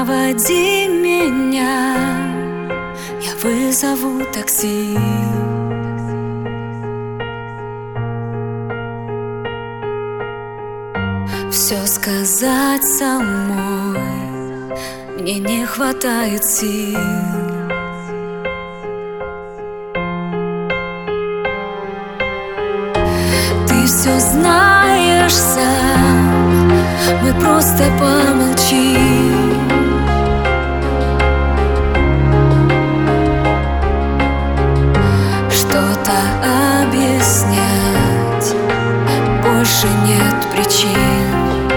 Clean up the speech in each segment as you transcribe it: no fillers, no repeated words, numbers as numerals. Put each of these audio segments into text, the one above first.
проводи меня, я вызову такси. Все сказать самой мне не хватает сил. Ты все знаешь сам, мы просто помолчим. Что-то объяснять больше нет причин.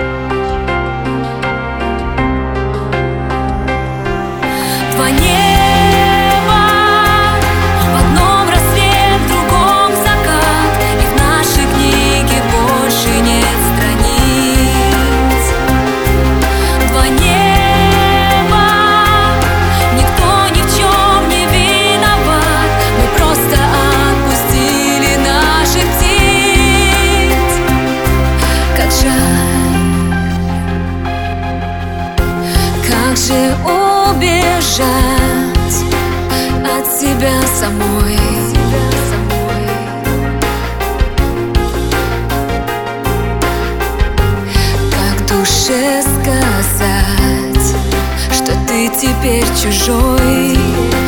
Два неба, в одном рассвет, в другом закат, и в нашей книге больше нет страниц. Два неба, никто ни в чем не виноват, мы просто отпустили наших птиц. Как жаль, как же убежать от себя самой. Как душе сказать, что ты теперь чужой?